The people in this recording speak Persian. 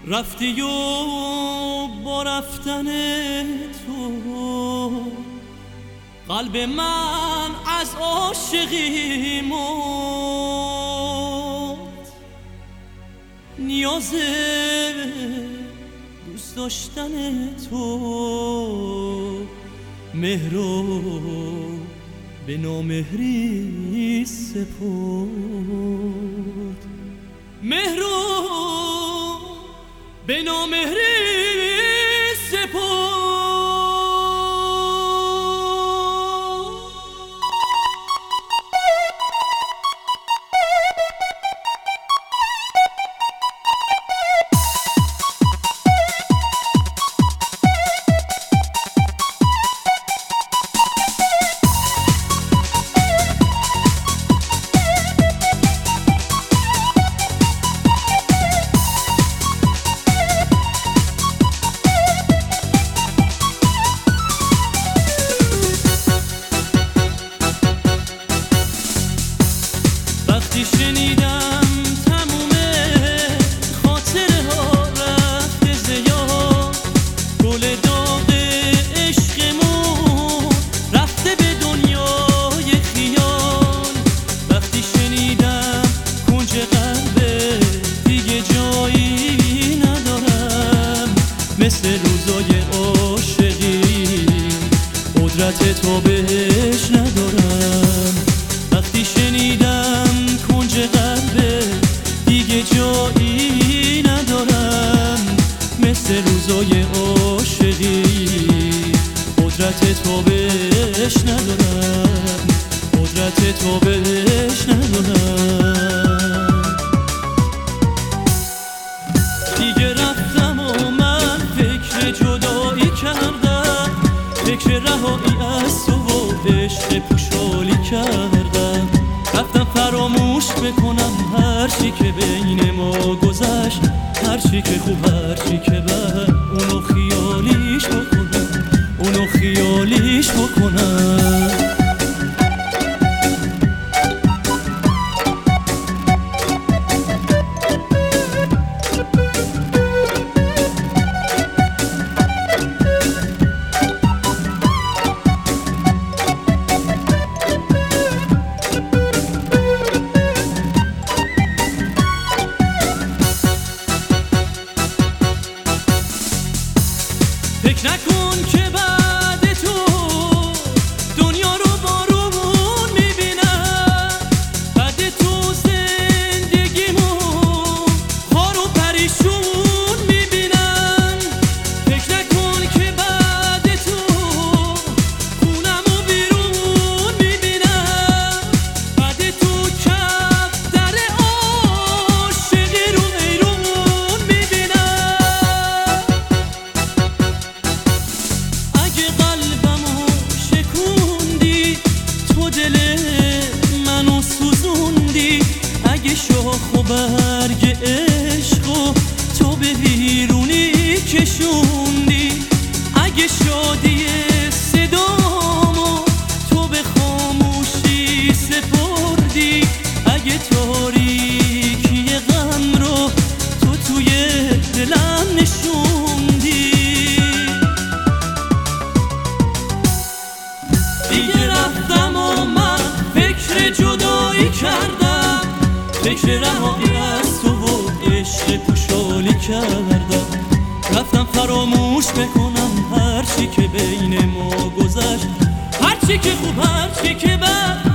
رفتی و با رفتن تو قلب من از عاشقی مرد. نیاز دوست داشتن تو مهرو به نامهری سپرد، مهرو به نامهری سپرد. وقتی شنیدم تموم خاطره ها رفته زیاد، گل داغ عشقمون رفته به دنیای خیال. وقتی شنیدم کنج قلبه دیگه جایی ندارم، مثل روزای عاشقی قدرت تو بهش ندارم. وقتی شنیدم کنج قلبه دیگه جایی ندارم، مثل روزای عاشقی قدرت تو بهش ندارم، قدرت تو بهش ندارم. دیگه رفتم و من فکر جدایی کردم، فکر رهایی از تو و عشق پوشالی کردم. رفتم فراموش بکنم هر چی که بین ما گذشت، هر چی که خوب هر چی که بد، اونو خیالیش بکنم، اونو خیالیش بکنم. فکر نکن که بعد تو دنیا رو بارون میبینم، بعد تو زندگیمون خار و پریشون میبینم. فکر نکن که بعد تو خونم و بیرون میبینم، بعد تو کفتر عاشقی رو ایرون میبینم. اگه قلبمو شکوندی تو دل منو سوزوندی، اگه شاخ و برگ عشقو تو به بیرونی کشوندی، اگه شادی صدامو تو به خاموشی سپردی، اگه تاریکی غم رو تو توی دلم نشوندی. دیگه رفتم و من فکر جدایی کردم، فکر رهایی از تو و عشق پوشالی کردم. رفتم فراموش بکنم هر چی که بین ما گذشت، هر چی که خوب هر چی که بد،